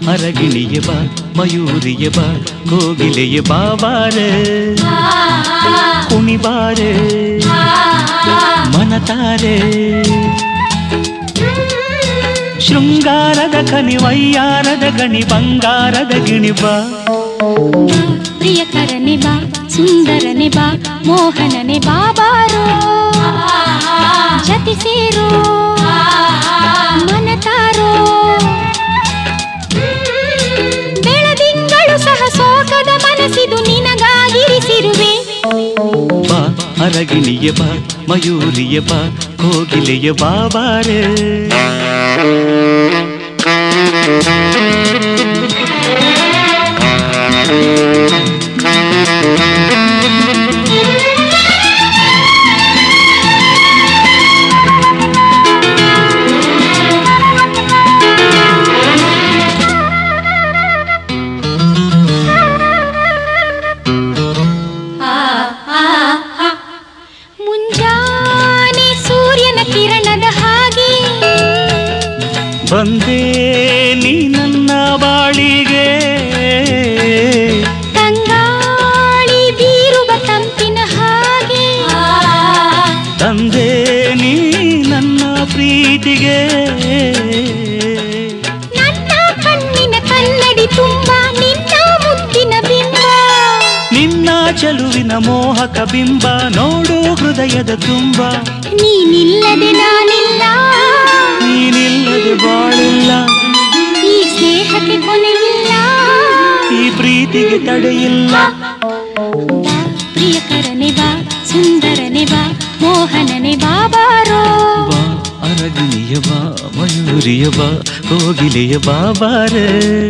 ಅರಗಿಣಿಯ ಬಾ ಮಯೂರಿಯ ಬಾ ಕೋಗಿಲೆಯ ಬಾಬಾರೆ ಕುಣಿಬಾರೆ ಮನತಾರೆ ಶೃಂಗಾರದ ಕನಿ ವಯ್ಯಾರದ ಗಣಿ ಬಂಗಾರದ ಗಿಣಿ ಬಾ ಪ್ರಿಯಕರನೆ ಬಾ ಸುಂದರನೆ ಬಾ ಮೋಹನನೆ ಬಾಬಾರೋ ಜತಿ ಸೇರೋ ಮನತಾರೋ ಬೆಳದಿಂಗಳು ಸಹ ಸೋಕದ ಮನಸ್ಸಿದು ನಿನಗಾಗಿರಿಸಿರುವೆ ಬಾ ಅರಗಿಣಿಯ ಬಾ ಮಯೂರಿಯ ಬಾ ಕೋಗಿಲೆಯ ಬಾಬಾರೆ ಮುಂಜಾನೆ ಸೂರ್ಯನ ಕಿರಣದ ಹಾಗೆ ಬಂದೇ ನೀ ನನ್ನ ಬಾಳಿಗೆ ತಂಗಾಳಿ ಬೀರುವ ತಂಪಿನ ಹಾಗೆ ತಂದೆ ನೀ ನನ್ನ ಪ್ರೀತಿಗೆ ನನ್ನ ಕಣ್ಣಿನ ಕನ್ನಡಿ ತುಂಬ ನಿನ್ನ ಮುದ್ದಿನ ಬಿಂಬ ನಿನ್ನ ಚೆಲುವಿನ ಮೋಹಕ ಬಿಂಬ ನೋಡು ಹೃದಯದ ತುಂಬ ನೀನಿಲ್ಲದೆ ನಾನಿಲ್ಲ ನೀನಿಲ್ಲದೆ ಬಾಳಿಲ್ಲ ಈ ಸ್ನೇಹಕ್ಕೆ ಕೊನೆಯಿಲ್ಲ ಈ ಪ್ರೀತಿಗೆ ತಡೆಯಿಲ್ಲ ಬಾ ಪ್ರಿಯಕರನೆ ಬಾ ಸುಂದರನೆ ಬಾ ಮೋಹನನೆ ಬಾಬಾರೋ ಬಾ ಅರಗಿಣಿಯ ಬಾ ಮಯೂರಿಯ ಬಾ ಕೋಗಿಲೆಯ ಬಾಬಾರೆ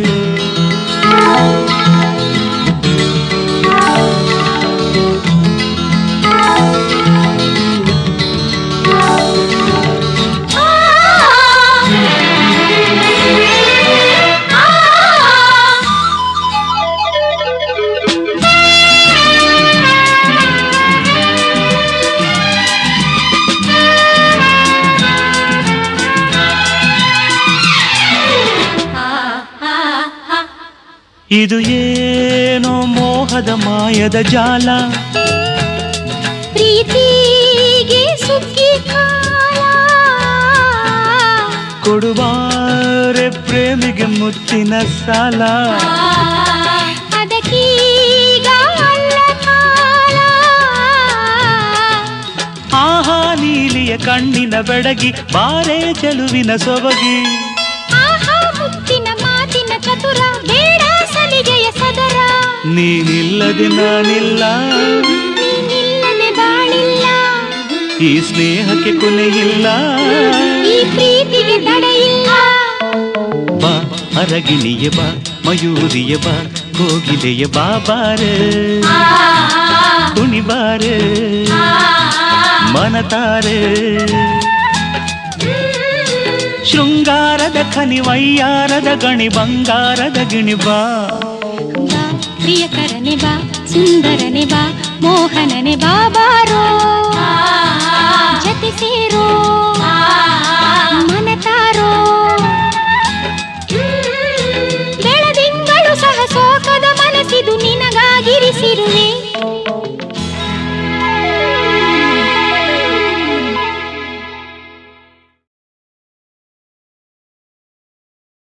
ಇದು ಏನೋ ಮೋಹದ ಮಾಯದ ಜಾಲ ಪ್ರೀತಿಗೆ ಸುಗ್ಗಿ ಕಾಲ ಕೊಡುವಾರೆ ಪ್ರೇಮಿಗೆ ಮುತ್ತಿನ ಸಾಲ ಅದಕ್ಕೀಗ ಅಲ್ಲ ಕಾಲ ಆಹಾ ನೀಲಿಯ ಕಣ್ಣಿನ ಬೆಡಗಿ ಬಾರೆ ಚೆಲುವಿನ ಸೊಬಗಿ ಆಹಾ ಮುತ್ತಿನ ಮಾತಿನ ಚತುರ ಬೇಡ ಸಲಿಗೆಯ ಸದರ ನೀನಿಲ್ಲದೆ ನಾನಿಲ್ಲ ನೀನಿಲ್ಲದೆ ಬಾಳಿಲ್ಲ ಈ ಸ್ನೇಹಕ್ಕೆ ಕೊನೆಯಿಲ್ಲ ಈ ಪ್ರೀತಿಗೆ ತಡೆಯಿಲ್ಲ ಬಾ ಅರಗಿಣಿಯ ಬಾ ಮಯೂರಿಯ ಬಾ ಕೋಗಿಲೆಯ ಬಾಬಾರೆ ಕುಣಿಬಾರೆ ಮನತಾರೆ ಶೃಂಗಾರದ ಖನಿ ವಯ್ಯಾರದ ಗಣಿ ಬಂಗಾರದ ಗಿಣಿ ಬಾ ಬಾ ಪ್ರಿಯಕರನೆ ಬಾ ಸುಂದರನೆ ಬಾ ಮೋಹನನೆ ಬಾ